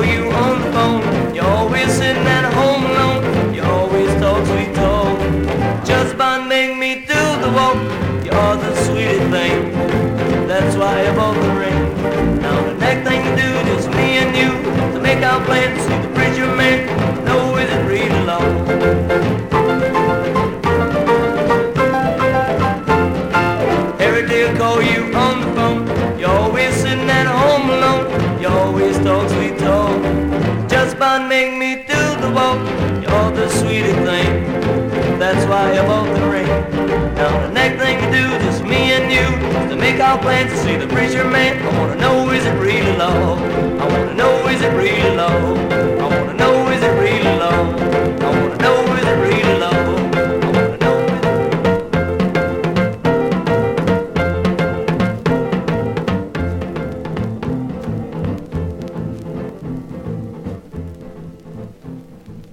call you on the phone. You're always sitting at home alone. You always talk sweet talk. Just about make me do the walk. You're the sweetest thing. That's why I bought the ring. Now the next thing to do, just me and you, to make our plans, see the preacher man. No, is it real alone? Every day I call you on the phone. You're always sitting at home alone. You always talk sweet talk. Just about make me do the walk. You're the sweetest thing. That's why I bought the ring. Now the next thing to do, just me and you, to make our plans to see the preacher man. I wanna know, is it real love? I wanna know, is it real love?